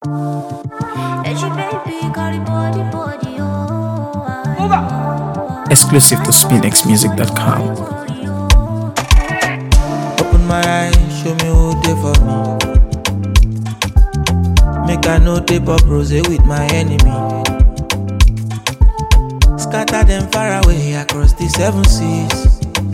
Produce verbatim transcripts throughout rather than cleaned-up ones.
Exclusive to spin x music dot com. Open my eyes, show me who they for me. Make I know they pop rose with my enemy. Scatter them far away across the seven seas.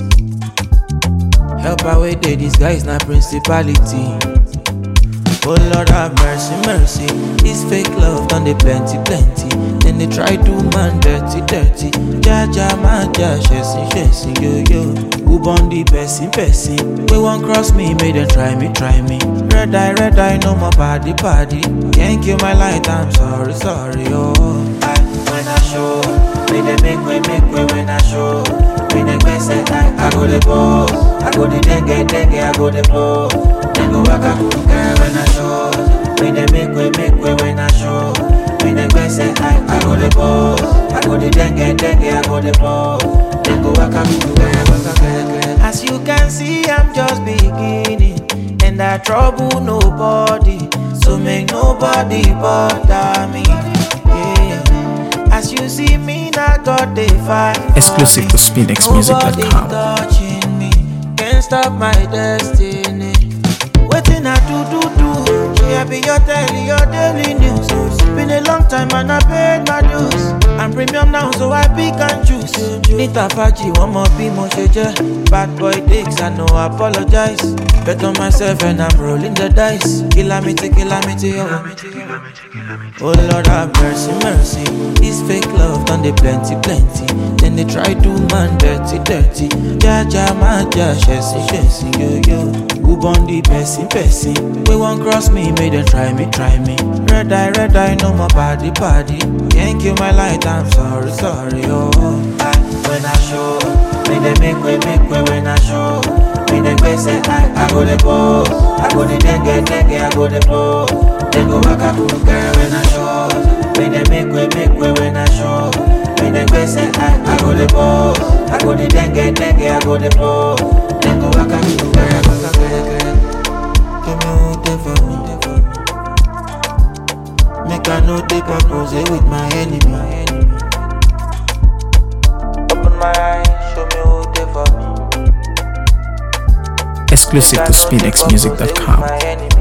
Help away they disguise na principality. Oh Lord have mercy, mercy. This fake love done they plenty, plenty. Then they try to man dirty, dirty. Ja ja man ja, chasing, chasing, yo yo. Who born the person, person? We won't cross me, make them try me, try me. Red eye, red eye, no more party, party. Can't kill my light, I'm sorry, sorry, oh. I, when I show, may they make way, make way when I show. When they best I, I go the boss. I go the dengue, dengue, I go the blow. Then go back, I go girl when I show. When they make way, make way when I show. When they best I, I go the boss. I go the dengue, dengue, I go the blow. Then go back, I go girl, girl. As you can see, I'm just beginning, and I trouble nobody, so make nobody bother me. Yeah. As you see me, I got the fight. Exclusive to spin x music dot com. Nobody touching me, can't stop my destiny. Waiting I do do do. Yeah, be your daily, your daily news. Been a long time and I paid my dues. I'm premium now, so I pick and choose. Nita Faji, one more be more shaja. Bad boy dicks, I know I apologize. Bet on myself and I'm rolling the dice. Kilamity, kilamity, oh. Oh Lord have mercy, mercy. This fake love done they plenty, plenty. Then they try to man dirty, dirty. Ja ja man ja, chasing, chasing, yo yo. Who born the person, person? We won't cross me, make them try me, try me. Red eye, red eye, no more party, party. Can't kill my light, I'm sorry, sorry, oh. I, when I show, when they make way, make way when I show. When they best I, I go the boss. I go the dengue, dengue, I go the blow. Then go back, I go girl when I show. When they make way, make way when I show. When they best I, I go the boss. I go the dengue, dengue, I go the blow. Then go back, I go girl, girl, girl, girl. Give me who they for me. Make I know they pop rose with my enemy. Open my eyes, show me who they for me. Exclusive to spin x music dot com.